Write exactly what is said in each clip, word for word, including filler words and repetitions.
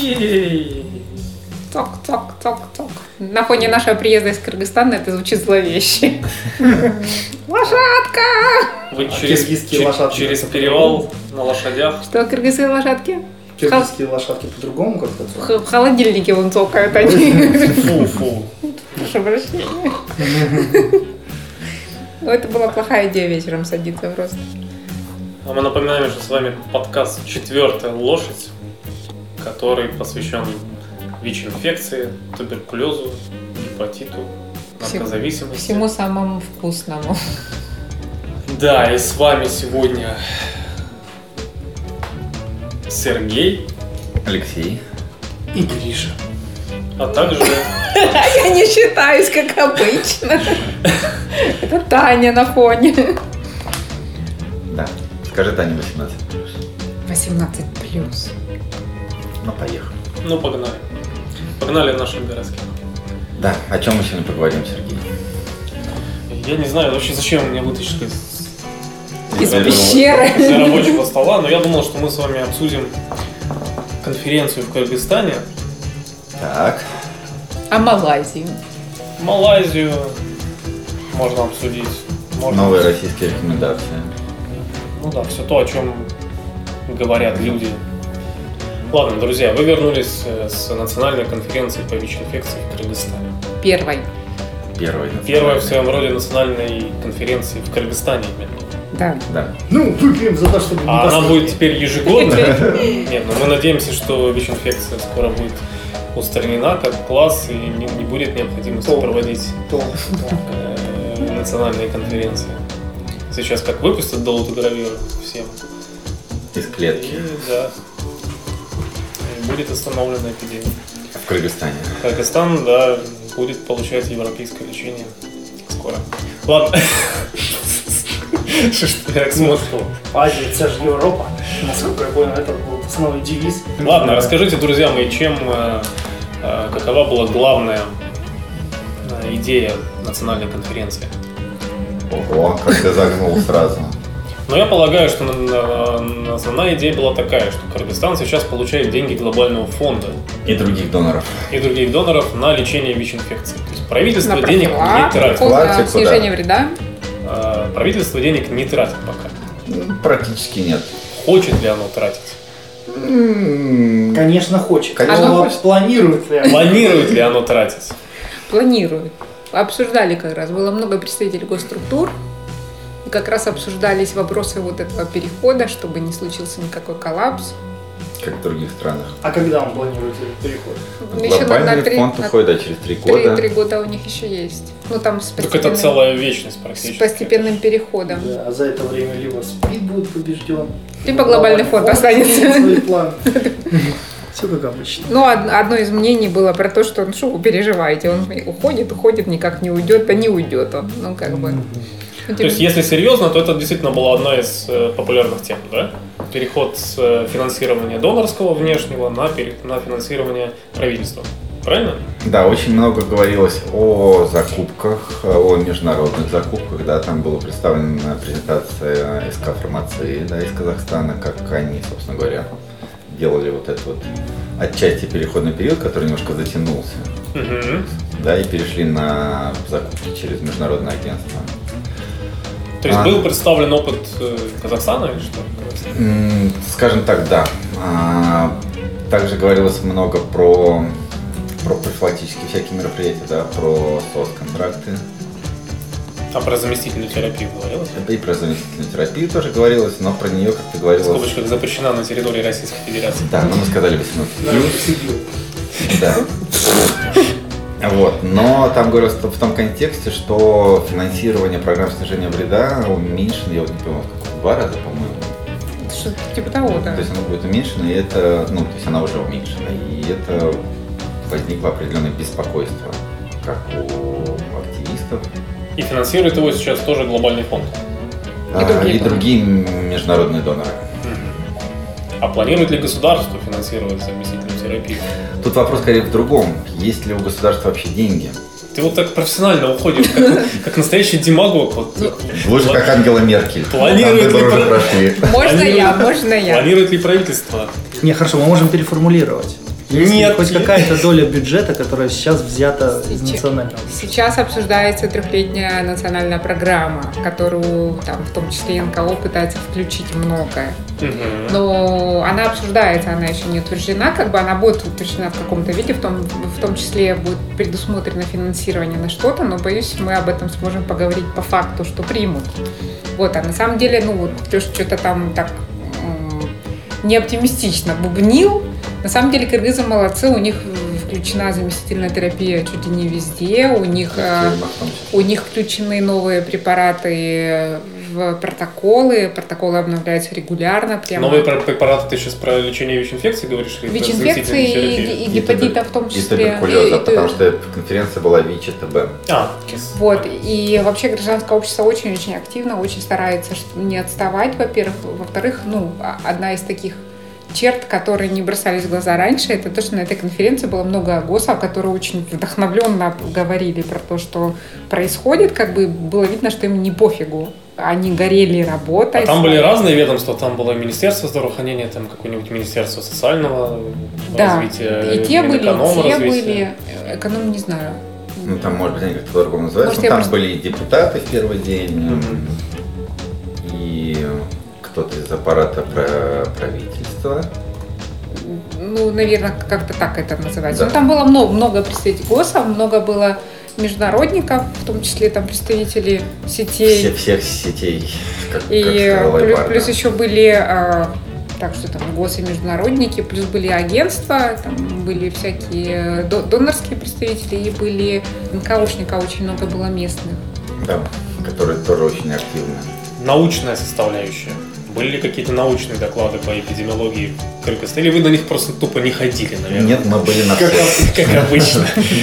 Ей! Цок-цок-цок-цок. На фоне нашего приезда из Кыргызстана это звучит зловеще. Лошадка! Вы через, через, через перевал на лошадях. Что, кыргызские лошадки? Киргизские лошадки по-другому как-то цокают. В холодильнике вон цокают они. Фу-фу. Прошу прощения. Ну, это была плохая идея вечером садиться просто. А мы напоминаем, что с вами подкаст «Четвертая лошадь», который посвящен ВИЧ-инфекции, туберкулезу, гепатиту, наркозависимости. Всему самому вкусному. Да, и с вами сегодня Сергей, Алексей И Гриша. а также... Я не считаюсь, как обычно. Это Таня на фоне. Да, скажи, Таня, восемнадцать плюс. восемнадцать плюс. Ну, поехали. Ну, погнали. Погнали нашим городским. Да, о чем мы сегодня поговорим, Сергей? Я не знаю вообще, зачем меня вытащили Из Я пещеры. из рабочего стола, но я думал, что мы с вами обсудим конференцию в Кыргызстане, Так, А Малайзию? Малайзию можно обсудить. Можно новые российские рекомендации. Ну да, все то, о чем говорят люди. Ладно, друзья, вы вернулись с национальной конференции по ВИЧ-инфекции в Кыргызстане. Первой. Первый. Первая в своем роде национальной конференции в Кыргызстане именно. Да. Да. Ну, выпьем за то, чтобы не А она последний. будет теперь ежегодной? Нет, но мы надеемся, что ВИЧ-инфекция скоро будет устранена как класс и не, не будет необходимости То. проводить То. э, национальные конференции. Сейчас как выпустят доллатогравиру всем. Из клетки. И, да, и будет остановлена эпидемия. В Кыргызстане. Кыргызстан, да, будет получать европейское лечение скоро. Ладно. Что ж ты так смотришь? Азия, это же Европа. Насколько я понял, это был основной девиз. Ладно, расскажите, друзья мои, чем, э, э, какова была главная э, идея национальной конференции? Ого, как ты загнул сразу. Но я полагаю, что на- на- на- основная идея была такая, что Кыргызстан сейчас получает деньги глобального фонда И других доноров. и других доноров на лечение ВИЧ-инфекции. То есть правительство На денег не профилактику, тратит. на Профилактику, снижение да. вреда. Э, Правительство денег не тратит пока. Ну, практически нет. Хочет ли оно тратить? М, Конечно, хочет. Конечно, Но хочет. планирует ли оно? Планирует ли оно тратить? Планируют. Обсуждали как раз. Было много представителей госструктур. И как раз обсуждались вопросы вот этого перехода, чтобы не случился никакой коллапс. Как в других странах. А когда он планирует этот переход? Еще на- на Глобальный три- фонд на уходит да, через три три, года. три года у них еще есть. Ну там с Так это постепенным, целая вечность с практически. постепенным переходом. Да, а за это время либо СПИД будет побежден, Либо глобальный фонд изменит останется. свой план. Все как обычно. Ну, од- одно из мнений было про то, что, ну, что вы переживаете, он уходит, уходит, никак не уйдет, да не уйдет он. Ну, как бы. Ну, То есть, если серьезно, то это действительно была одна из э, популярных тем, да? Переход с э, финансирования донорского внешнего на, пере- на финансирование правительства. Правильно? Да, очень много говорилось о закупках, о международных закупках, да, там была представлена презентация СК Фармации, да, из Казахстана, как они, собственно говоря, делали вот этот вот отчасти переходный период, который немножко затянулся, Мгм. да, и перешли на закупки через международное агентство. То есть А. был представлен опыт э, Казахстана или что? М, Скажем так, да. А, Также говорилось много про, про профилактические всякие мероприятия, да, про соцконтракты. А про заместительную терапию говорилось? И про заместительную терапию тоже говорилось, но про нее как-то В говорилось. скобочках запрещена на территории Российской Федерации. Да, ну мы сказали восемнадцать плюс. Да. Вот. Но там говорилось в том контексте, что финансирование программ снижения вреда уменьшено, я вот не помню, в два раза, по-моему. Что-то типа того, да. То есть оно будет уменьшено, и это, ну, то есть она уже уменьшена, и это возникло определенное беспокойство, как у активистов. И финансирует его сейчас тоже глобальный фонд. а, другие и другие международные доноры. А планирует ли государство финансировать заместительную терапию? Тут вопрос скорее в другом. Есть ли у государства вообще деньги? Ты вот так профессионально уходишь, как, как настоящий демагог. Вот, Вы же как Ангела Меркель. Планирует Там ли выборы про- уже прошли. Можно я, Планирует- можно я. Планирует ли правительство? Не, хорошо, мы можем переформулировать. Есть Нет. ли хоть какая-то доля бюджета, которая сейчас взята из Сейчас- национального? Сейчас обсуждается трехлетняя национальная программа, которую там, в том числе эн ка о пытается включить многое. Мгм. Но она обсуждается, она еще не утверждена, как бы она будет утверждена в каком-то виде, в том, в том числе будет предусмотрено финансирование на что-то, но, боюсь, мы об этом сможем поговорить по факту, что примут. Вот, а на самом деле, ну вот, Леша что-то там так м, неоптимистично бубнил. На самом деле кыргызы молодцы, у них включена заместительная терапия чуть ли не везде, у них, э, у них включены новые препараты в протоколы, протоколы обновляются регулярно. Прямо. Новые пр- препараты, ты сейчас про лечение ВИЧ-инфекции говоришь? Или про ВИЧ-инфекции заместительную терапию? и, и гепатита в том И числе. туберкулеза, И- и- потому что конференция была ВИЧ и ТБ. А, кис. Вот, и вообще гражданское общество очень-очень активно, очень старается что- не отставать, во-первых. Во-вторых, ну, а- одна из таких черт, которые не бросались в глаза раньше, это то, что на этой конференции было много госов, которые очень вдохновленно говорили про то, что происходит, как бы было видно, что им не пофигу. Они горели работой. А там были разные ведомства, там было Министерство здравоохранения, там какое-нибудь Министерство социального Да, развития, и те были, и Минэконом те развития. были. Эконом не знаю. Ну, там, может быть, они как-то по-другому называются. Может, Но я там просто- были и депутаты в первый день, Мгм. и кто-то из аппарата про- правительства. Ну, наверное, как-то так это называется. Да. Ну, там было много, много представителей ГОСов, много было международников, в том числе там представители сетей. Все, всех сетей, как, как И сказала плюс, Эдуарда. плюс еще были, а, так что там ГОСы, международники, плюс были агентства, там были всякие до- донорские представители и были эн ка ошника, очень много было местных. Да, которые тоже очень активны. Научная составляющая. Были ли какие-то научные доклады по эпидемиологии в Кыргызстане? Или вы на них просто тупо не ходили, наверное? Нет, мы были на Как, всех. как обычно.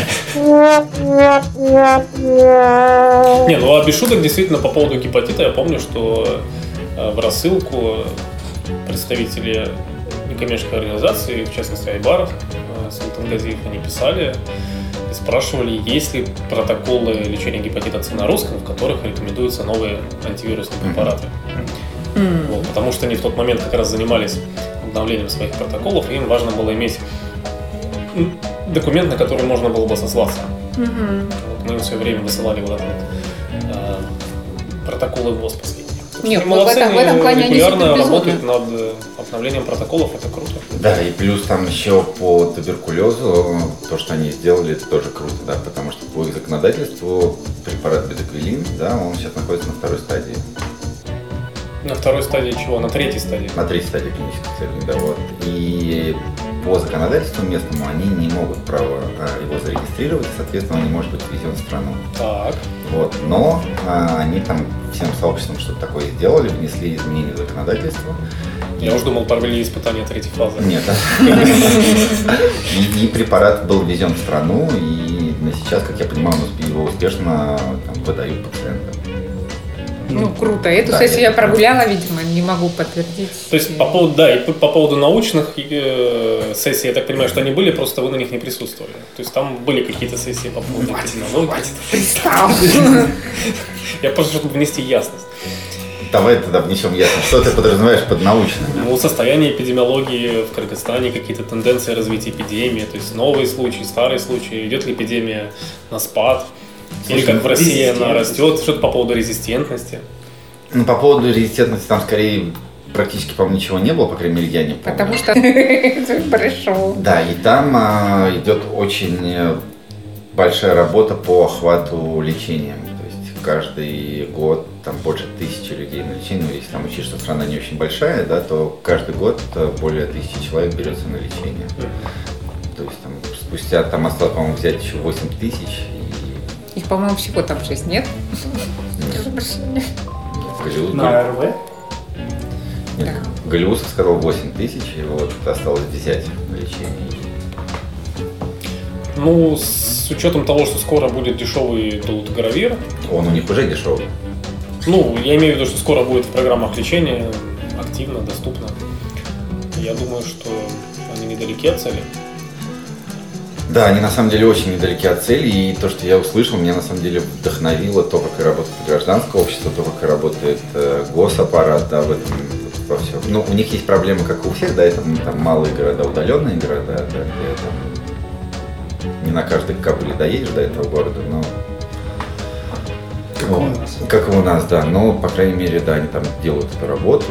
Не, ну а без шуток, действительно, по поводу гепатита, я помню, что э, в рассылку представители некоммерческой организации, в частности Айбаров, э, Султан Газиев, они писали и спрашивали, есть ли протоколы лечения гепатита С на русском, в которых рекомендуются новые антивирусные препараты. Вот, потому что они в тот момент как раз занимались обновлением своих протоколов, и им важно было иметь м, документ, на который можно было бы сослаться. Мгм. Вот мы им все время высылали вот это вот, э, протоколы ВОЗ последние. Нет, Они вот в молодцы, этом- в этом плане они регулярно супер безумны. работают над э, обновлением протоколов, это круто. Да, и плюс там еще по туберкулезу, то, что они сделали, это тоже круто, да, потому что по их законодательству препарат бедоквилин, да, он сейчас находится на второй стадии, На второй стадии чего? На третьей стадии. на третьей стадии клинических исследований, да, вот. И по законодательству местному они не могут право а, его зарегистрировать, соответственно, он не может быть ввезен в страну. Так. Вот. Но а, они там всем сообществом что-то такое сделали, внесли изменения в законодательство. Я уже думал, провели испытания третьей фазы. Нет. И, и препарат был ввезен в страну, и на сейчас, как я понимаю, его успешно там, выдают пациентам. Ну, круто. Эту Да, сессию я это- прогуляла, видимо, не могу подтвердить. То есть по поводу, да, и по, по поводу научных э, сессий, я так понимаю, что они были, просто вы на них не присутствовали. То есть там были какие-то сессии по поводу эпидемиологии. Пристал. Я просто, чтобы внести ясность. Давай тогда внесем ясно, что ты подразумеваешь под научным. Ну, состояние эпидемиологии в Кыргызстане, какие-то тенденции развития эпидемии, то есть новые случаи, старые случаи, идет ли эпидемия на спад, или Слушай, как в России она резистентность. растет, что-то по поводу резистентности. Ну, по поводу резистентности там скорее практически, по-моему, ничего не было, по крайней мере, я не помню. Потому что хорошо. Да, и там а, идет очень э, большая работа по охвату лечением. То есть каждый год там больше тысячи людей на лечение. Ну, если там учесть, что страна не очень большая, да, то каждый год э, более тысячи человек берется на лечение. То есть там спустя там осталось, по-моему, взять еще восемь тысяч. И Их, по-моему, всего там шесть, нет? Голливуд, На эр вэ? нет, Голливуд сказал восемь тысяч, и вот осталось взять на лечение. Ну, с учетом того, что скоро будет дешевый Долутагравир, Он у них уже дешевый. ну, я имею в виду, что скоро будет в программах лечения активно, доступно. Я думаю, что они недалеки от цели. Да, они на самом деле очень недалеки от цели, и то, что я услышал, меня на самом деле вдохновило то, как и работает гражданское общество, то, как и работает э, госаппарат, да, в этом, во всем. Ну, у них есть проблемы, как у всех, да, это там малые города, удаленные города, да, где там не на каждой кабле доедешь до этого города, но... Как вот, у нас. Как и у нас, да, но, по крайней мере, да, они там делают эту работу,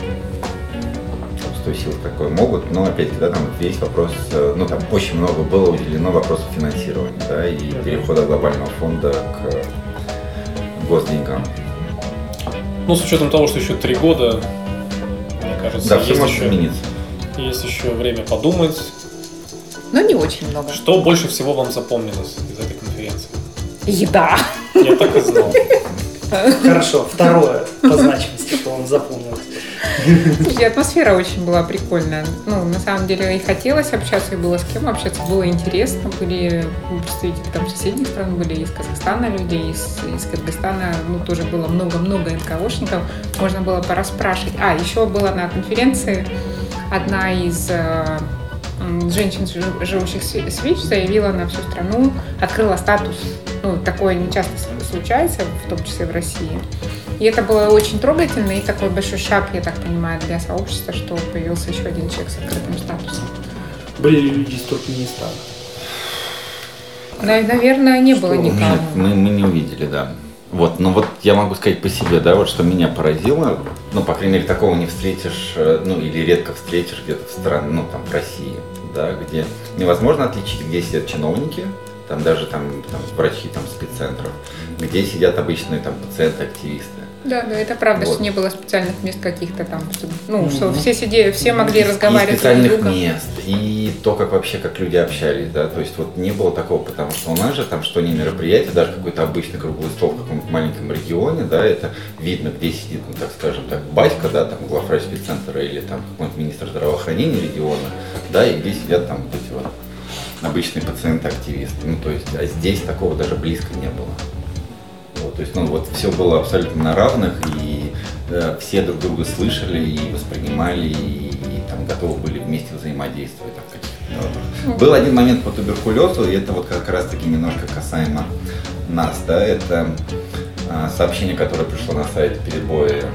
сто сил такое могут, но, опять-таки, да, там весь вопрос, ну, там очень много было уделено вопросу финансирования, да, и перехода глобального фонда к госденьгам. Ну, с учетом того, что еще три года, мне кажется, да, все есть, может еще, измениться. есть еще время подумать. Но не очень много. Что больше всего вам запомнилось из этой конференции? Еда. Я так и знал. Хорошо, второе по значимости, что вам запомнилось. Слушайте, атмосфера очень была прикольная. Ну, на самом деле, и хотелось общаться, и было с кем общаться, было интересно. Были представители там соседних стран, были из Казахстана люди, из, из Кыргызстана, ну, тоже было много-много эн ка ошников. Можно было порасспрашивать. А, еще была на конференции одна из э, женщин, живущих с ВИЧ, заявила на всю страну, открыла статус. Ну, такое не часто случается, в том числе в России. И это было очень трогательно и такой большой шаг, я так понимаю, для сообщества, что появился еще один человек с открытым статусом. Были ли люди из Туркменистана? Наверное, не было Нет, никого. мы, мы не увидели, да. Вот, но вот я могу сказать по себе, да, вот что меня поразило, ну, по крайней мере, такого не встретишь, ну, или редко встретишь где-то в стране, ну, там, в России, да, где невозможно отличить, где сидят чиновники, там даже там, там врачи там спеццентров, где сидят обычные там пациенты, активисты. Да, да, это правда, Вот. что не было специальных мест каких-то там, чтобы, ну, что все сидели, все могли И разговаривать друг с специальных другом. мест, и то, как вообще, как люди общались, да, то есть вот не было такого, потому что у нас же там что ни мероприятие, даже какой-то обычный круглый стол в каком-то маленьком регионе, да, это видно, где сидит, ну, так скажем так, батька, да, там главврач спеццентра или там какой-нибудь министр здравоохранения региона, да, и где сидят там вот эти вот обычные пациенты-активисты, ну, то есть, а здесь такого даже близко не было. Вот, то есть, ну, вот все было абсолютно на равных, и э, все друг друга слышали и воспринимали, и, и там готовы были вместе взаимодействовать. Там, каких-то. Был один момент по туберкулезу, и это вот как раз-таки немножко касаемо нас, да, это э, сообщение, которое пришло на сайт перебоя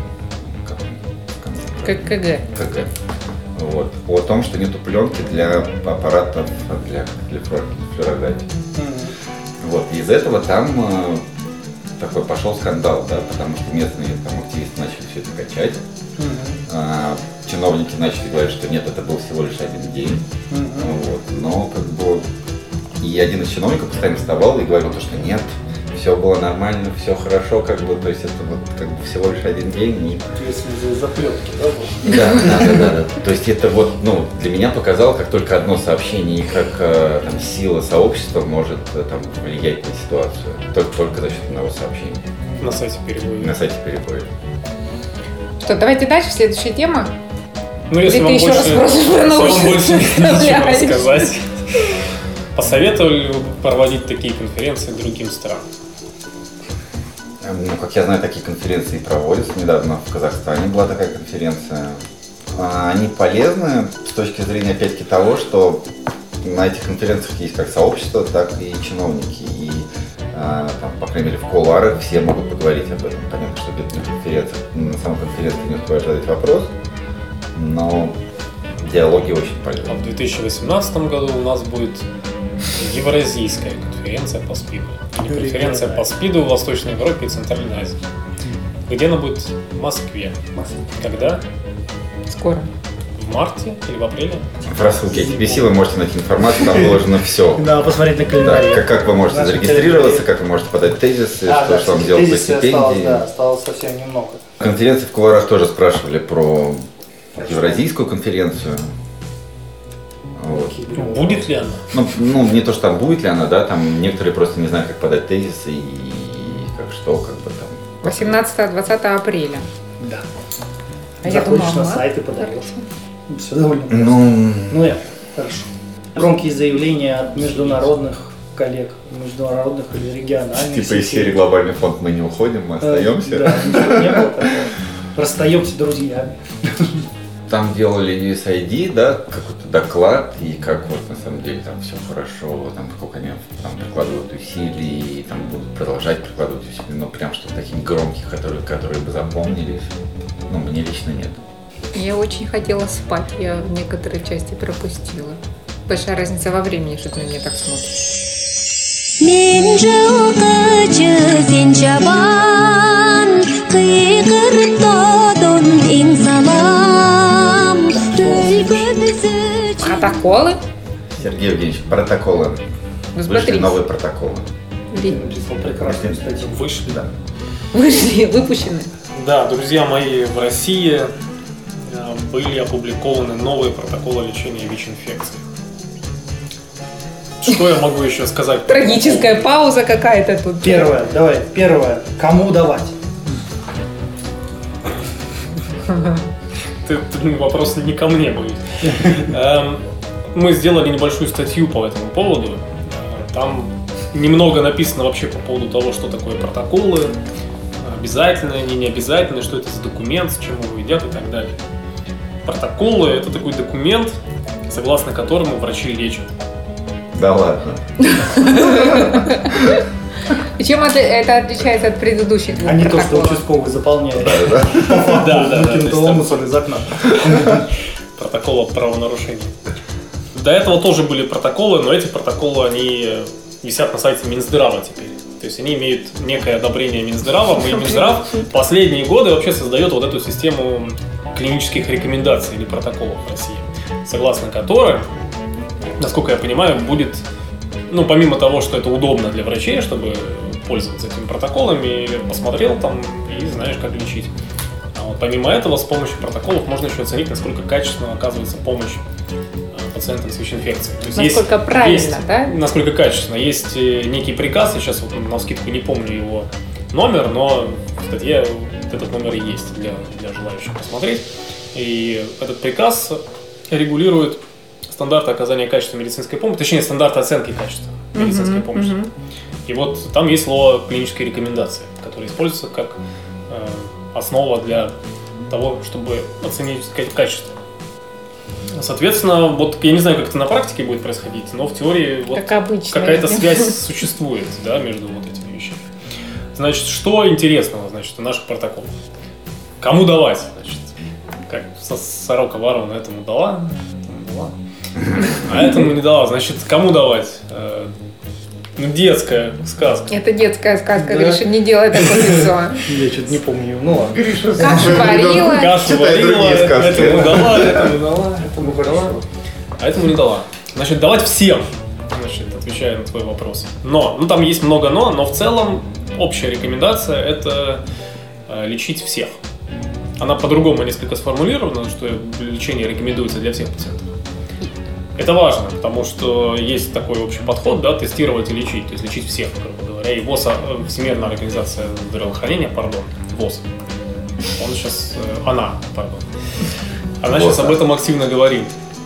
Как КГ. КГ. Вот, о том, что нету пленки для аппаратов для, для флюорографии. Вот, и из этого там э, такой пошел скандал, да, потому что местные там активисты начали все это качать. Mm-hmm. А, чиновники начали говорить, что нет, это был всего лишь один день. Mm-hmm. Вот, но как бы и один из чиновников постоянно вставал и говорил, что нет, все было нормально, все хорошо, как бы, то есть это вот как бы всего лишь один день. И... Ответственность за заплетки, да, был? Да, да, да, да, да. То есть это вот, ну, для меня показало, как только одно сообщение и как э, там сила сообщества может э, там влиять на ситуацию. Только, только за счет одного сообщения. На сайте перебоя. На сайте перебоя. Что, давайте дальше, следующая тема. Ну, если Или вам ты еще больше, раз спросишь про если вам научную больше нечего составляющую? рассказать, посоветовали ли вы проводить такие конференции другим странам? Ну, как я знаю, такие конференции проводятся. Недавно в Казахстане была такая конференция. Они полезны с точки зрения, опять-таки, того, что на этих конференциях есть как сообщество, так и чиновники. И, там, по крайней мере, в кулуарах все могут поговорить об этом. Понятно, что где-то на конференциях, на самой конференции не успеваешь задать вопрос, но диалоги очень полезны. А в две тысячи восемнадцатом году у нас будет Евразийская конференция по СПИДу. Не конференция по СПИДу в Восточной Европе и Центральной Азии. Где она будет? В Москве. Когда? Скоро. В марте или в апреле? В рассылке «Тебе силы» можете найти информацию, там выложено все. Да, посмотреть на Да, календарь. как, как вы можете Наши зарегистрироваться, календари. как вы можете подать тезисы, А, что, да, что вам кстати, делать по тезисы стипендии. осталось, да, осталось совсем немного. Конференции в кулуарах тоже спрашивали про Евразийскую конференцию. Вот. Будет ли она? Ну, ну, не то, что там будет ли она, да, там некоторые просто не знают, как подать тезисы и как что, как бы там. восемнадцатого-двадцатого апреля. Да. А я Заходишь думала, на март. сайт и подаешь. Все довольно просто. Ну, Ну, я, хорошо. Громкие заявления от международных коллег, международных или региональных типа из сетей. серии «Глобальный фонд» мы не уходим, мы остаемся. Да, ничего не было такого. Расстаемся друзьями. Там делали ю эс ай ди, да, какой-то доклад, и как вот на самом деле там все хорошо, там сколько они там прикладывают усилий, и там будут продолжать прикладывать усилия, но прям что таких громких, которые, которые бы запомнились, ну, мне лично нет. Я очень хотела спать, я некоторые части пропустила. Большая разница во времени, что ты на меня так смотришь. Протоколы? Сергей Евгеньевич, протоколы. Вышли новые протоколы. Написал прекрасную статью. Вышли, да. Вышли, выпущены. Да, друзья мои, в России были опубликованы новые протоколы лечения ВИЧ-инфекции. Что я могу еще сказать? Трагическая пауза какая-то тут. Первое, давай, первое. Кому давать? Ты, ты, вопрос не ко мне будет. Мы сделали небольшую статью по этому поводу. Там немного написано вообще по поводу того, что такое протоколы, обязательные, не необязательные, что это за документ, с чем его едят и так далее. Протоколы – это такой документ, согласно которому врачи лечат. Да ладно. И чем это отличается от предыдущих а не то, что участковый заполняет. Да, да, да. Мусор из окна. Протокол о правонарушении. До этого тоже были протоколы, но эти протоколы, они висят на сайте Минздрава теперь. То есть они имеют некое одобрение Минздрава. И Минздрав последние годы вообще создает вот эту систему клинических рекомендаций или протоколов в России, согласно которым, насколько я понимаю, будет, ну, помимо того, что это удобно для врачей, чтобы пользоваться этими протоколами, посмотрел там и знаешь, как лечить. А вот помимо этого, с помощью протоколов можно еще оценить, насколько качественно оказывается помощь пациентам с ВИЧ-инфекцией. То есть насколько есть, правильно, есть, да? Насколько качественно. Есть некий приказ, я сейчас вот навскидку не помню его номер, но в статье этот номер и есть для, для желающих посмотреть. И этот приказ регулирует стандарты оказания качественной медицинской помощи, точнее, стандарты оценки качества медицинской uh-huh, помощи. Uh-huh. И вот там есть слово клинические рекомендации, которое используется как э, основа для того, чтобы оценить качество. Соответственно, вот я не знаю, как это на практике будет происходить, но в теории вот какая-то связь существует, да, между вот этими вещами. Значит, что интересного, значит, в наших протоколах? Кому давать, значит? Как сорока ворону этому дала, этому дала, а этому не дала. Значит, кому давать? Ну, детская сказка. Это детская сказка, да. Гриша, не делай такое лицо. Я что-то не помню. Ну ладно. Гриша, кашу варила. Кашу варила, этому дала, этому дала, этому дала, а этому не дала. Значит, давать всем, значит, отвечая на твой вопрос. Но, ну там есть много но, но в целом общая рекомендация – это э, лечить всех. Она по-другому несколько сформулирована, что лечение рекомендуется для всех пациентов. Это важно, потому что есть такой общий подход, да, тестировать и лечить, то есть лечить всех, грубо говоря. И ВОЗ, Всемирная организация здравоохранения, пардон, ВОЗ, он сейчас, она, пардон, она ВОЗ, сейчас об этом активно говорит.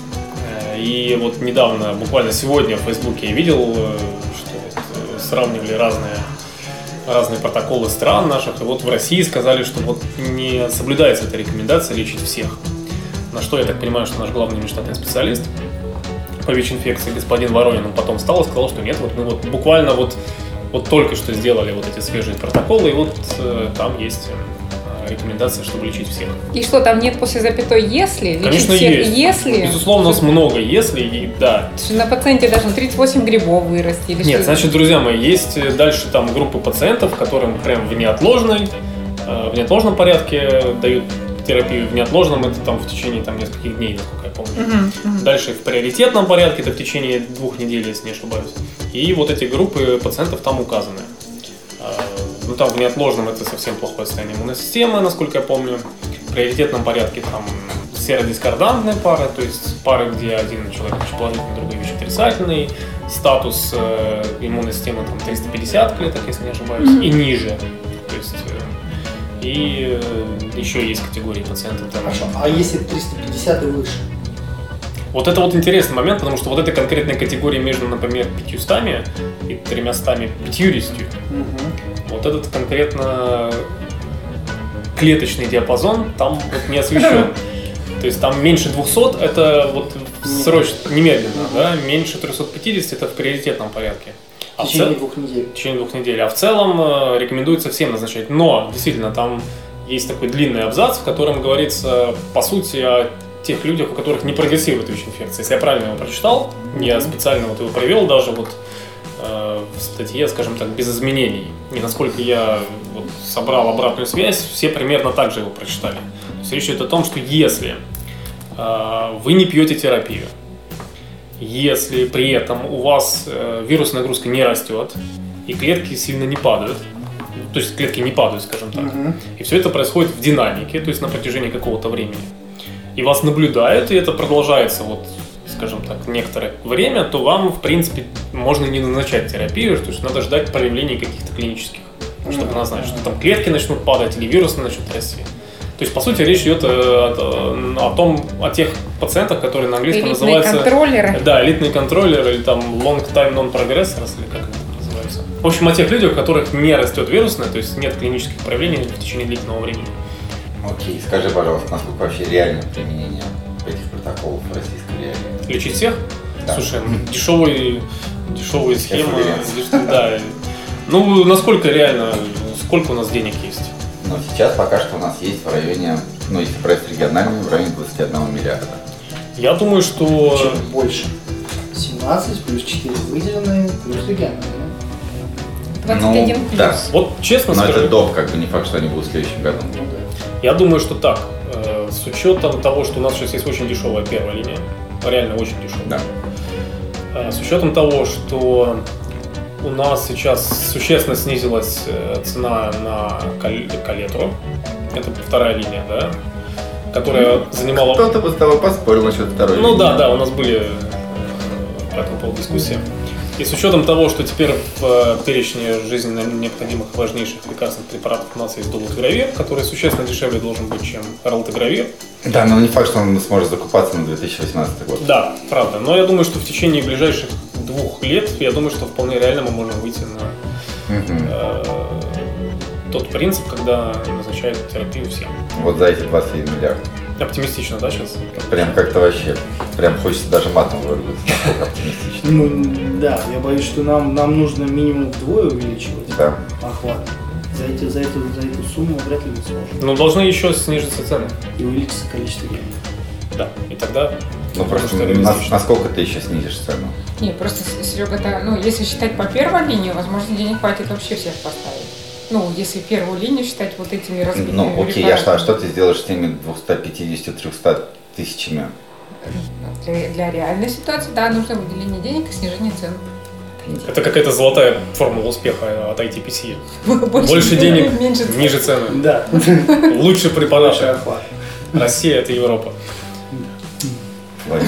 И вот недавно, буквально сегодня в Фейсбуке я видел, что сравнивали разные, разные протоколы стран наших, и вот в России сказали, что вот не соблюдается эта рекомендация лечить всех. На что, я так понимаю, что наш главный внештатный специалист по ВИЧ-инфекции господин Воронин, он потом встал и сказал, что нет, вот мы вот буквально вот, вот только что сделали вот эти свежие протоколы, и вот э, там есть э, рекомендация, чтобы лечить всех. И что, там нет после запятой «если»? Конечно, всех есть. «Если»? Безусловно, у нас много «если», и да. На пациенте должно тридцать восемь грибов вырасти? Или нет, что? Значит, друзья мои, есть дальше там группы пациентов, которым прям в неотложной, э, в неотложном порядке дают терапию, в неотложном это там в течение там, нескольких дней, насколько я помню. Uh-huh, uh-huh. Дальше в приоритетном порядке это в течение двух недель, если не ошибаюсь. И вот эти группы пациентов там указаны. Ну там в неотложном это совсем плохое состояние иммунной системы, насколько я помню. В приоритетном порядке там серодискордантные пары, то есть пары, где один человек ВИЧ-положительный, другой ВИЧ-отрицательный, статус э, иммунной системы там триста пятьдесят клеток, если не ошибаюсь, uh-huh. и ниже. То есть и еще есть категории пациентов. Там. Хорошо. А если триста пятьдесят и выше? Вот это вот интересный момент, потому что вот эта конкретная категория между, например, пятьюстами и тремястами пятьюдесятью, угу. вот этот конкретно клеточный диапазон там вот не освещен. То есть там меньше двухсот это вот срочно, немедленно, да, меньше трехсот пятидесяти это в приоритетном порядке. В течение двух недель. В течение двух недель. А в целом э, рекомендуется всем назначать. Но, действительно, там есть такой длинный абзац, в котором говорится, по сути, о тех людях, у которых не прогрессирует ВИЧ-инфекция. Если я правильно его прочитал, mm-hmm. я специально вот его провел даже вот э, в статье, скажем так, без изменений. И насколько я вот собрал обратную связь, все примерно так же его прочитали. То есть речь идет о том, что если э, вы не пьете терапию, если при этом у вас э, вирусная нагрузка не растет и клетки сильно не падают, то есть клетки не падают, скажем так, mm-hmm. и все это происходит в динамике, то есть на протяжении какого-то времени, и вас наблюдают, и это продолжается, вот, скажем так, некоторое время, то вам, в принципе, можно не назначать терапию, то есть надо ждать проявлений каких-то клинических, чтобы назначить, что там клетки начнут падать или вирусы начнут расти. То есть, по сути, речь идет о, о том, о тех пациентах, которые на английском элитные называются... контроллеры. Да, элитные контроллеры, или там long time non-progressors, или как это называется. В общем, о тех людях, у которых не растет вирусное, то есть нет клинических проявлений в течение длительного времени. Окей, скажи, пожалуйста, насколько вообще реально применение этих протоколов в российской реальности? Лечить всех? Да. Слушай, дешевые, дешевые схемы. Да. Ну, насколько реально, сколько у нас денег есть? Но сейчас пока что у нас есть в районе, ну если брать региональными, в районе двадцать один миллиарда. Я думаю, что... Чем больше. семнадцать плюс четыре выделенные, плюс региональные. двадцать один ну, плюс. Да. Вот честно Но скажу... это доп, как бы не факт, что они будут в следующем году. Ну, да. Я думаю, что так. С учетом того, что у нас сейчас есть очень дешевая первая линия, реально очень дешевая. Да. С учетом того, что у нас сейчас существенно снизилась цена на калетру, это вторая линия, да, которая ну, занимала... Кто-то бы с тобой поспорил насчет второй ну, линии. Ну да, да, у нас были по этому поводу дискуссии. И с учетом того, что теперь в перечне жизненно необходимых важнейших лекарственных препаратов у нас есть долутигравир, который существенно дешевле должен быть, чем ролтигравир. Да, но не факт, что он сможет закупаться на две тысячи восемнадцатый год. Да, правда. Но я думаю, что в течение ближайших двух лет, я думаю, что вполне реально мы можем выйти на угу. э, тот принцип, когда назначают терапию всем. Вот за эти двадцать один миллиард. Оптимистично, да, сейчас? Прям как-то вообще, прям хочется даже матом выругаться, насколько оптимистично. Ну, да, я боюсь, что нам, нам нужно минимум вдвое увеличивать да. охват. За, эти, за, эту, за эту сумму вряд ли мы сможем. Ну, должны еще снизиться цены. И увеличиться количество денег. Да, и тогда... Ну, просто на, насколько ты еще снизишь цену? Не, просто, Серега, это, ну, если считать по первой линии, возможно, денег хватит вообще всех поставить. Ну, если первую линию считать вот этими разбитыми. Ну, окей, а что, а что ты сделаешь с теми двумястами пятьюдесятью трёхстами тысячами? Для, для реальной ситуации, да, нужно выделение денег и снижение цен. Это какая-то золотая формула успеха от ай ти пи си. Больше, Больше денег, меньше цен. ниже цены. Да. Лучше препараты. Россия – это Европа. С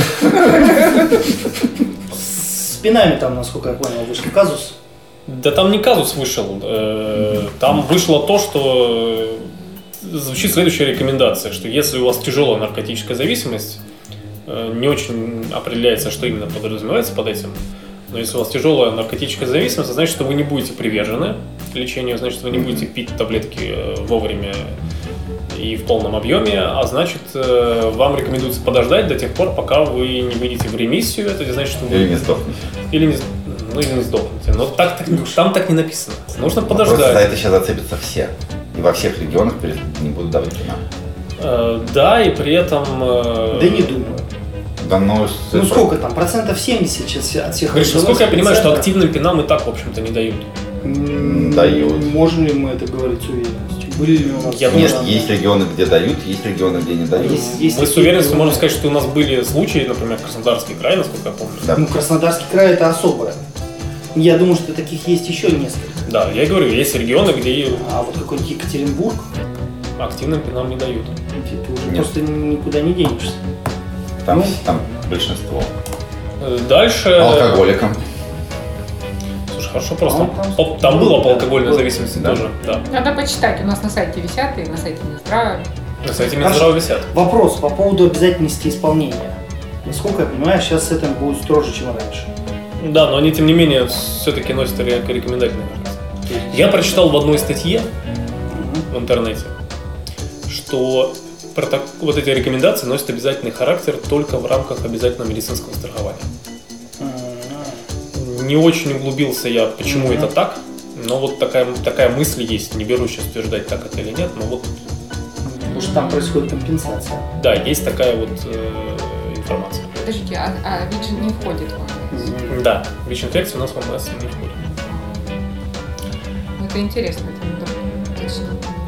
пинами там, насколько я понял, вышел казус. Да там не казус вышел. Там вышло то, что звучит следующая рекомендация, что если у вас тяжелая наркотическая зависимость, не очень определяется, что именно подразумевается под этим, но если у вас тяжелая наркотическая зависимость, значит, что вы не будете привержены лечению, значит, вы не будете пить таблетки вовремя и в полном объеме, а значит, вам рекомендуется подождать до тех пор, пока вы не выйдете в ремиссию. Это значит, что вы... Или не сдохнете. Или не, ну, или не сдохнете. Но так, так, там так не написано. Нужно подождать. Просто за это сейчас зацепятся все. И во всех регионах не будут давать пина. Э, да, и при этом... Э, да не думаю. Да, ну, ну сколько там? Процентов семьдест сейчас от всех... Гриш, насколько я понимаю, что активным пинам и так, в общем-то, не дают. Дают. Можем ли мы это говорить с уверенностью? Были ли у нас... Я Нет, есть, есть регионы, где дают, есть регионы, где не дают. Есть, есть мы с уверенностью можем сказать, что у нас были случаи, например, Краснодарский край, насколько я помню. Да. Ну, Краснодарский край это особое. Я думаю, что таких есть еще несколько. Да, я и говорю, есть регионы, где... А вот какой-нибудь Екатеринбург... Активным пинам не дают. Ты уже Нет. просто никуда не денешься. Там, ну, там большинство. Дальше... Алкоголикам. Слушай, хорошо, просто там, там, там было по алкогольной зависимости да. тоже. Да. Надо почитать, у нас на сайте висят и на сайте Минздрава. На сайте Минздрава висят. Вопрос по поводу обязательности исполнения. Насколько я понимаю, сейчас с этим будет строже, чем раньше. Да, но они, тем не менее, все-таки носят рекомендательный характер. Я прочитал в одной статье в интернете, что вот эти рекомендации носят обязательный характер только в рамках обязательного медицинского страхования. Не очень углубился я, почему mm-hmm. это так, Но вот такая, такая мысль есть. Не берусь сейчас утверждать, так это или нет, но вот... Потому что там происходит компенсация. Да, есть такая вот э, информация. Подождите, а, а ВИЧ не входит в ОМС? Mm-hmm. Да, ВИЧ-инфекция у нас в ОМС не входит. Это интересно, это не точно.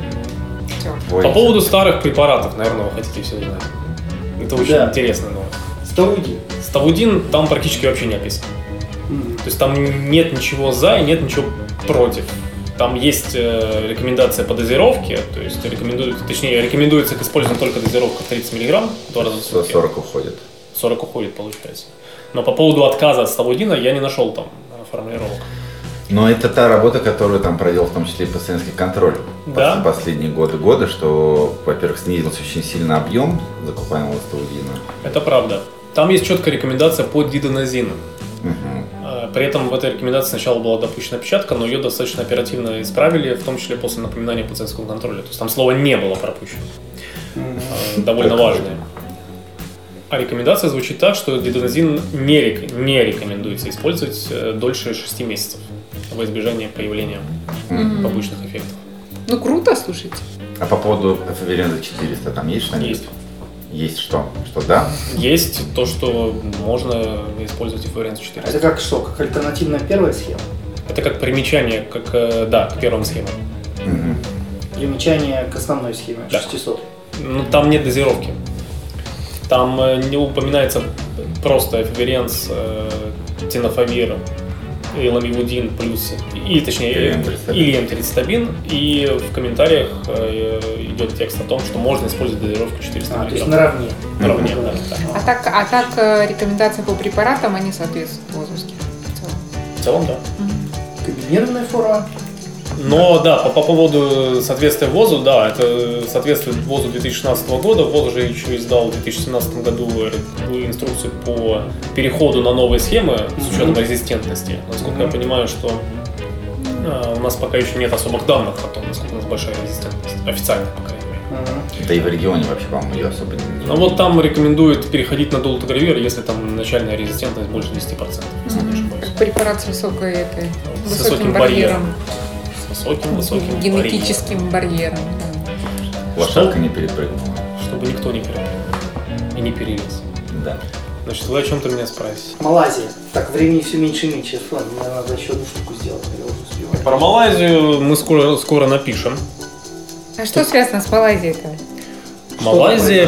По поводу старых препаратов, наверное, вы хотите все знать. Это очень да. интересно. Но... Ставудин. Ставудин там практически вообще не описан. Mm-hmm. То есть там нет ничего за и нет ничего против. Там есть э, рекомендация по дозировке, то есть рекомендуется, точнее, рекомендуется к использованию только дозировка тридцать миллиграмм, два раза в сутки. сорок уходит. сорок уходит, получается. Но по поводу отказа от ставудина я не нашел там формулировок. Но это та работа, которую там проделал в том числе и пациентский контроль да? последние годы, годы, что, во-первых, снизился очень сильно объем закупаемого ставудина. Это правда. Там есть четкая рекомендация по дидоназину. Угу. При этом в этой рекомендации сначала была допущена опечатка, но ее достаточно оперативно исправили, в том числе после напоминания пациентского контроля. То есть там слова не было пропущено. Угу. Довольно важное. А рекомендация звучит так, что дидоназин не, рек... не рекомендуется использовать дольше шести месяцев во избежание появления mm-hmm. побочных эффектов. Ну круто, слушайте. А по поводу эфиверенза четыреста там есть что-нибудь? Есть. Есть что? Что да? Есть то, что можно использовать эфиверенза четыреста. Это как что? Как альтернативная первая схема? Это как примечание, как, да, к первым схемам. Mm-hmm. Примечание к основной схеме, да. шестисот. Ну там нет дозировки. Там не упоминается просто эфиверенс, э, тенофовир, и ламивудин плюс, и, точнее, или эмтрицетабин, и в комментариях э, идет текст о том, что можно использовать дозировку четыреста миллиграмм. А, то есть наравне. Наравне, mm-hmm. да, да. А так, а так рекомендации по препаратам, они соответствуют ВОЗовским в целом? В целом, да. Mm-hmm. Комбинированная форма. Но да, по, по поводу соответствия ВОЗу, да, это соответствует ВОЗу две тысячи шестнадцатого года. ВОЗ уже еще издал в две тысячи семнадцатом году инструкцию по переходу на новые схемы с учетом mm-hmm. резистентности. Насколько mm-hmm. я понимаю, что а, у нас пока еще нет особых данных о том, насколько у нас большая резистентность, официально, по крайней мере. Mm-hmm. Да и в регионе вообще, по-моему, ее особо не... Ну вот там рекомендуют переходить на долутагравир, если там начальная резистентность больше десять процентов, если mm-hmm. не ошибаюсь. Препарат с высокой, этой, с высоким, высоким барьером. барьером. Высоким, высоким генетическим барьером. Да. Лошадка не перепрыгнула. Чтобы никто не перепрыгнул и не перелез. Да. Значит, вы о чем-то меня спросите? Малайзия. Так, времени все меньше и меньше. Ладно, мне надо еще одну штуку сделать, я уже успеваю. Про Малайзию мы скоро, скоро напишем. А что связано с Малайзией-то? Малайзия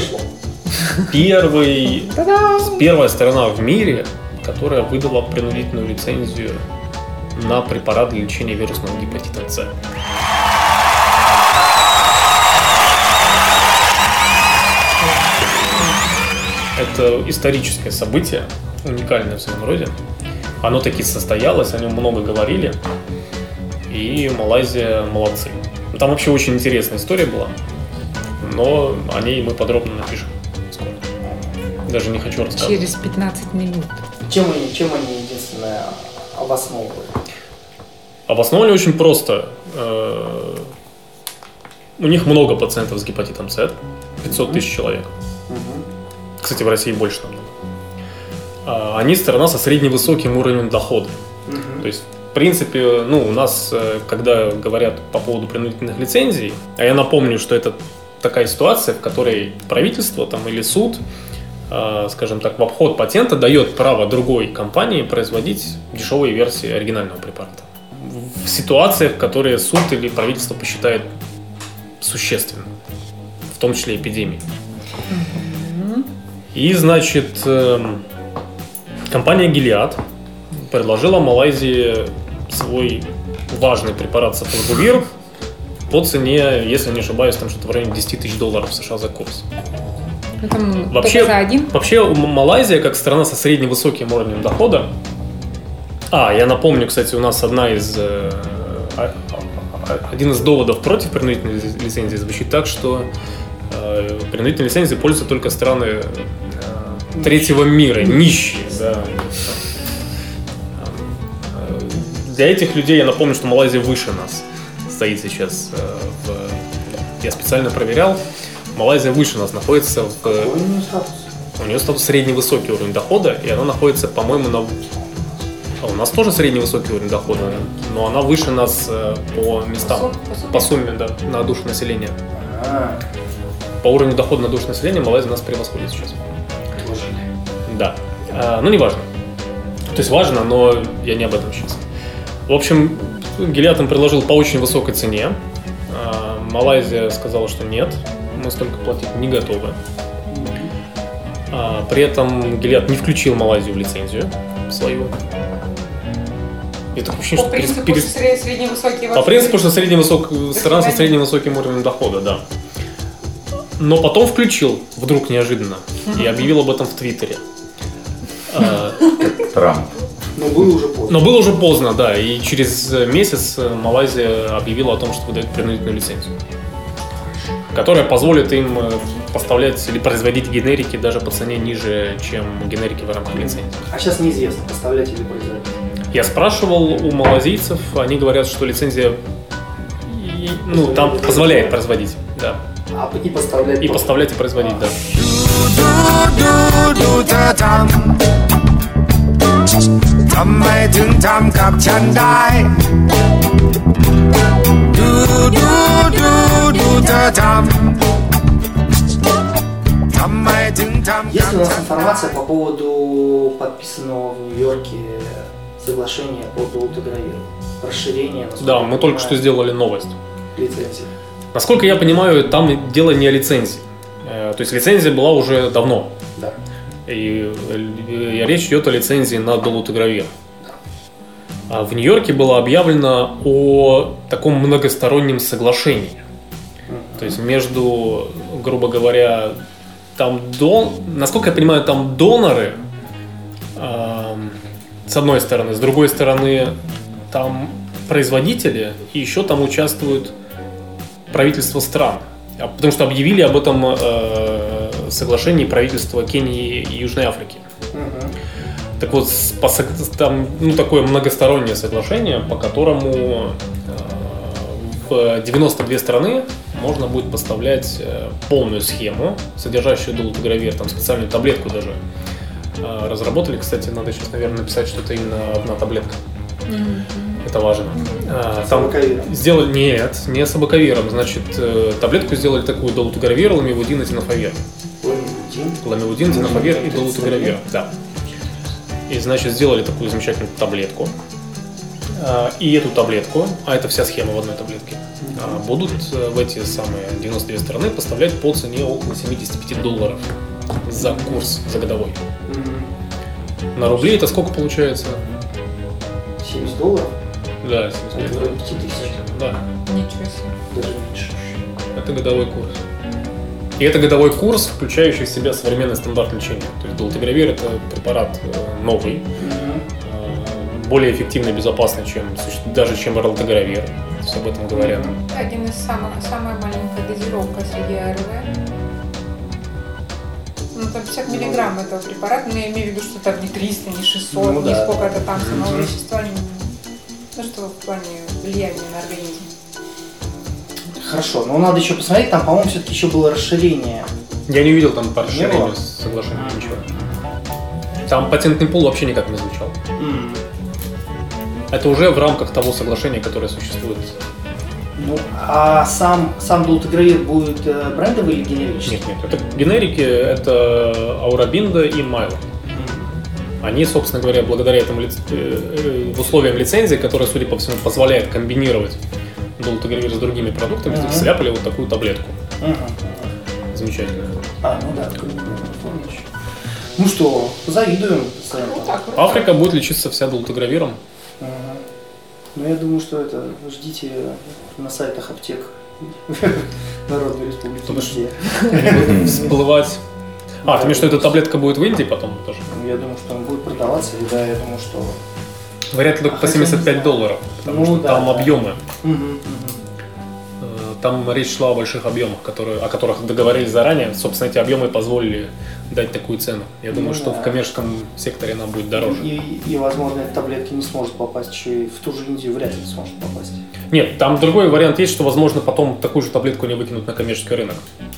первый, первая страна в мире, которая выдала принудительную лицензию на препарат для лечения вирусного гепатита С. Это историческое событие, уникальное в своем роде. Оно таки состоялось, о нем много говорили. И Малайзия молодцы. Там вообще очень интересная история была, но о ней мы подробно напишем скоро. Даже не хочу рассказывать. Через пятнадцать минут. Чем они, чем они единственное обосновывают? Обосновали очень просто. У них много пациентов с гепатитом С, пятьсот тысяч человек. Кстати, в России больше намного. Они страна со средневысоким уровнем дохода. То есть, в принципе, ну, у нас, когда говорят по поводу принудительных лицензий, а я напомню, что это такая ситуация, в которой правительство там, или суд, скажем так, в обход патента дает право другой компании производить дешевые версии оригинального препарата. В ситуациях, которые суд или правительство посчитает существенным, в том числе эпидемии. Mm-hmm. И, значит, компания Gilead предложила Малайзии свой важный препарат сафосбувир по цене, если не ошибаюсь, там что-то в районе десять тысяч долларов США за курс. Там вообще, за один? Вообще Малайзия, как страна со средневысоким уровнем дохода. А, я напомню, кстати, у нас одна из один из доводов против принудительной лицензии звучит так, что э, принудительной лицензией пользуются только страны э, третьего мира, нищие. Да. Для этих людей я напомню, что Малайзия выше нас стоит сейчас. Э, в, я специально проверял. Малайзия выше нас находится в... Какой у нее статус? У нее статус средневысокий уровень дохода, и она находится, по-моему, на У нас тоже средний-высокий уровень дохода, но она выше нас по местам, по, по, по сумме, да, на душу населения. А-а-а. По уровню дохода на душу населения Малайзия нас превосходит сейчас. Тоже. Да. А, ну, не важно. То есть важно, но я не об этом сейчас. В общем, Gilead им предложил по очень высокой цене. А, Малайзия сказала, что нет, мы столько платить не готовы. А, при этом Gilead не включил Малайзию в лицензию свою. Это ощущение, по что принципу, перес... что средневысокий По принципу, что средневысок... страна со средним высоким уровнем дохода, да. Но потом включил, вдруг неожиданно, и объявил об этом в Твиттере. Трамп. Но было уже поздно. Но было уже поздно, да. И через месяц Малайзия объявила о том, что выдает принудительную лицензию, которая позволит им поставлять или производить генерики даже по цене ниже, чем генерики в рамках лицензии. А сейчас неизвестно, поставлять или производить. Я спрашивал у малазийцев, они говорят, что лицензия ну, там позволяет производить, да. А, и поставлять. И поставлять и производить, да. Есть у нас информация по поводу подписанного в Нью-Йорке соглашения по долутогравиру? Расширение? Да, мы только что сделали новость. Лицензии. Насколько я понимаю, там дело не о лицензии. То есть лицензия была уже давно. Да. И речь идет о лицензии на долутогравир. Да. В Нью-Йорке было объявлено о таком многостороннем соглашении. Mm-hmm. То есть между, грубо говоря, там дон... насколько я понимаю, там доноры, э, с одной стороны, с другой стороны, там производители, и еще там участвуют правительства стран. Потому что объявили об этом э, соглашении правительства Кении и Южной Африки. Uh-huh. Так вот, по, там ну, такое многостороннее соглашение, по которому э, в девяносто две страны можно будет поставлять э, полную схему, содержащую долутогравир, там специальную таблетку даже э, разработали. Кстати, надо сейчас, наверное, написать, что это именно одна таблетка. Uh-huh. Это важно. С там сделали нет, не с абакавиром. Значит, таблетку сделали такую: долутогравир, ламивудин и тенофовир. Ламивудин, ламивудин, тенофовир и долутогравир. Да. И значит сделали такую замечательную таблетку. И эту таблетку, а это вся схема в одной таблетке, будут в эти самые девяносто две страны поставлять по цене около семьдесят пять долларов за курс, за годовой. Mm-hmm. На рубли это сколько получается? семьдесят долларов? Да, семьдесят долларов. пять тысяч. Да. Ничего себе. Даже меньше. Это годовой курс. И это годовой курс, включающий в себя современный стандарт лечения. То есть долутогравир — это препарат новый, mm-hmm. более эффективный и безопасный, чем, даже чем ролтогравир. То есть об этом говорят. Один из самых, самая маленькая дозировка среди АРВ. Ну, там пятьдесят миллиграмм этого препарата, но я имею в виду, что там не триста, не шестьсот, ну, не да. сколько-то там самого mm-hmm. вещества, ну что в плане влияния на организм. Хорошо, но надо еще посмотреть, там, по-моему, все-таки еще было расширение. Я не увидел там по расширению соглашения mm-hmm. ничего. Там патентный пул вообще никак не звучал. Mm-hmm. Это уже в рамках того соглашения, которое существует. Ну, а сам, сам долутогравир будет брендовый или генерический? Нет, нет, это генерики, это Аурабинда и Майло. Mm-hmm. Они, собственно говоря, благодаря этому ли... условиям лицензии, которая, судя по всему, позволяет комбинировать долутогравир с другими продуктами, uh-huh. сляпали вот такую таблетку. Uh-huh. Замечательно. А, ну да, ну что, завидуем. Ну, так, Африка будет лечиться вся долутогравиром. Uh-huh. Ну, я думаю, что это ждите на сайтах аптек Народной Республики Индия. Всплывать. А, ты имеешь, что эта таблетка будет в Индии потом тоже? Я думаю, что он будет продаваться, и да, я думаю, что... Вряд ли только по семьдесят пять долларов, потому ну, что да, там да. объемы. Угу, угу. Там речь шла о больших объемах, которые, о которых договорились заранее. Собственно, эти объемы позволили дать такую цену. Я думаю, ну, что да. в коммерческом секторе она будет дороже. И, и, и, возможно, эта таблетка не сможет попасть еще и в ту же Индию, вряд ли сможет попасть. Нет, там другой вариант есть, что, возможно, потом такую же таблетку не выкинут на коммерческий рынок.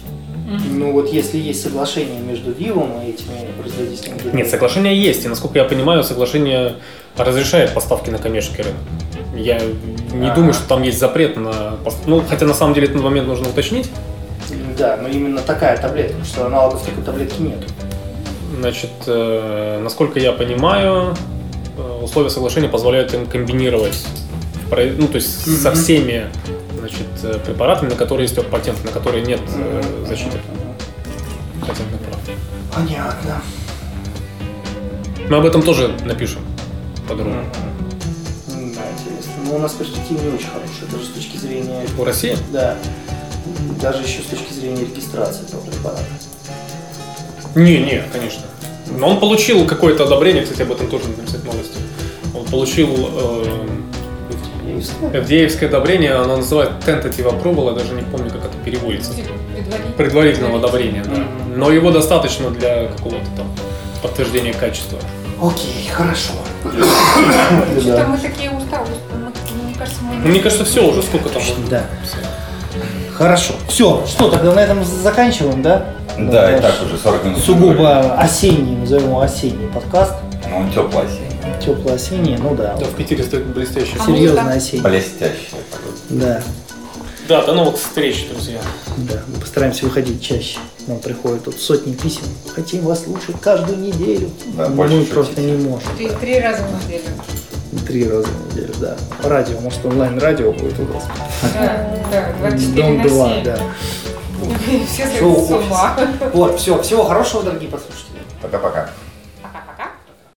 Ну вот если есть соглашение между Вивом и этими производителями... Нет, соглашение есть, и насколько я понимаю, соглашение разрешает поставки на коммерческий рынок. Я не А-а-а. думаю, что там есть запрет на... Ну, хотя на самом деле этот момент нужно уточнить. Да, но именно такая таблетка, потому что аналогов такой таблетки нет. Значит, э, насколько я понимаю, условия соглашения позволяют им комбинировать, ну, то есть mm-hmm. со всеми, значит, препаратами, на которые есть патент, на которые нет э, защиты патентных прав. Понятно. Мы об этом тоже напишем подробно. Mm-hmm. Да, интересно. Но у нас перспективы не очень хорошие, даже с точки зрения... У России? Да. Даже еще с точки зрения регистрации этого препарата. Не, не, конечно. Но он получил какое-то одобрение, кстати, об этом тоже надо написать новости. Он получил э, эф ди эй-евское одобрение, оно называется Tentative Approval, я даже не помню, как это переводится. Предварительного, Предварительного одобрения, да. Mm-hmm. Но его достаточно для какого-то там подтверждения качества. Окей, хорошо. Что-то мы такие устали. Мне кажется, мы... Мне кажется, все уже, сколько там? Да. Хорошо. Все, что, тогда на этом заканчиваем, да? Да, да, и так уже сорок минут. Сугубо осенний, назовем его осенний подкаст. Ну, он теплый осенний. Теплый осенний, ну да. Да, в Питере стоит блестящий. Серьезный осенний. Блестящий. Да. Да, до новых встреч, друзья. Да, мы постараемся выходить чаще. Нам приходят тут сотни писем. Хотим вас слушать каждую неделю. Да, мы больше просто не можем. Три, три раза в неделю. Три раза в неделю, да. Радио, может, онлайн-радио будет у вас. Да, да, двадцать четыре Дом на два, семь. да. Все сойдут с ума. Вот, все, всего хорошего, дорогие послушатели. Пока-пока.